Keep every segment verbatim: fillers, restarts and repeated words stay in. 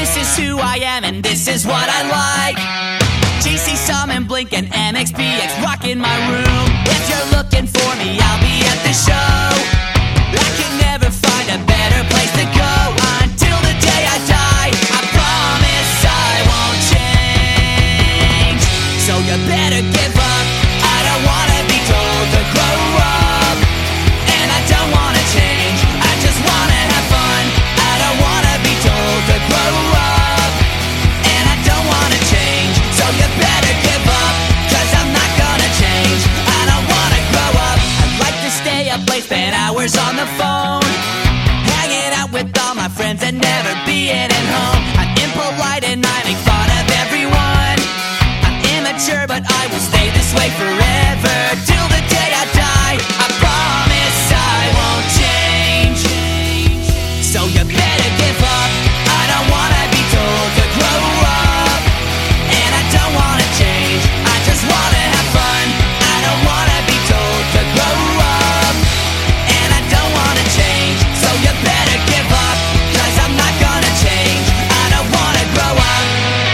This is who I am and this is what I like. G C, Summon, Blink, and M X P X rockin' my room. If you're looking for me, I'll be at the show. I can never find a better place to go until the day I die. I promise I won't change. So you better give up. I don't wanna be told to grow up, and I don't wanna change. I just wanna have fun. I don't wanna be told to grow up, and I don't wanna change. So you better give up, cause I'm not gonna change. I don't wanna grow up. I'd like to stay up late, spend hours on the phone, hanging out with all my friends and never being at home. I'm impolite and I make fun of everyone. I'm immature but I will stay this way forever, till the day I die. I promise I won't change. So you better give up. I don't wanna be told to grow up, and I don't wanna change. I just wanna have fun. I don't wanna be told to grow up, and I don't wanna change. So you better give up, cause I'm not gonna change. I don't wanna grow up.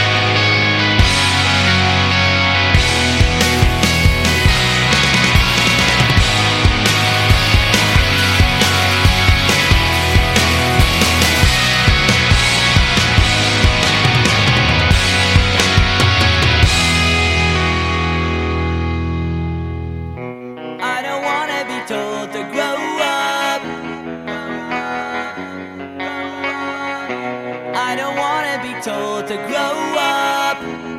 I don't wanna be told to grow up. I don't wanna be told to grow up.